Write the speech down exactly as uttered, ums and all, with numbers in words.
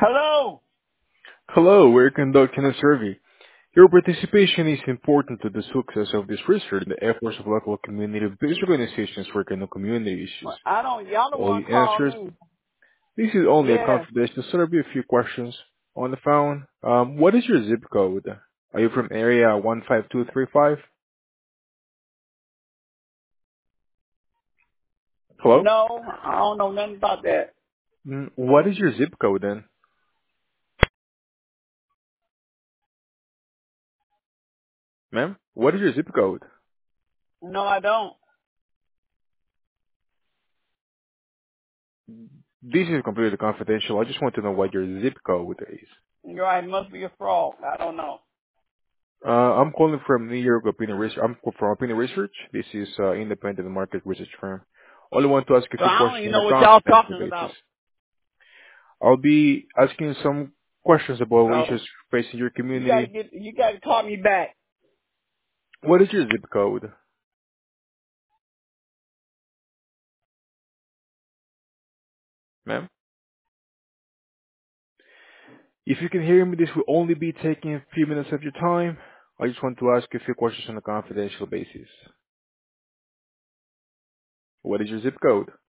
Hello. Hello, we're conducting a survey. Your participation is important to the success of this research and the efforts of local community-based organizations working on community issues. Well, I don't. Y'all the All one the call answers, me. this is only a Yes. confidential, so there'll be a few questions on the phone. Um, what is your zip code? Are you from area one five two three five? Hello? No, I don't know nothing about that. Mm, What is your zip code then? Ma'am? What is your zip code? No, I don't. This is completely confidential. I just want to know what your zip code is. You're right. It must be a fraud. I don't know. Uh, I'm calling from New York Opinion Research. I'm from Opinion Research. This is uh, independent market research firm. Only want to ask a So few I don't questions even on know a what y'all confidential talking basis. about. I'll be asking some questions about So issues facing your you got to community. get. You got to call me back. What is your zip code, ma'am? If you can hear me, this will only be taking a few minutes of your time. I just want to ask a few questions on a confidential basis. What is your zip code?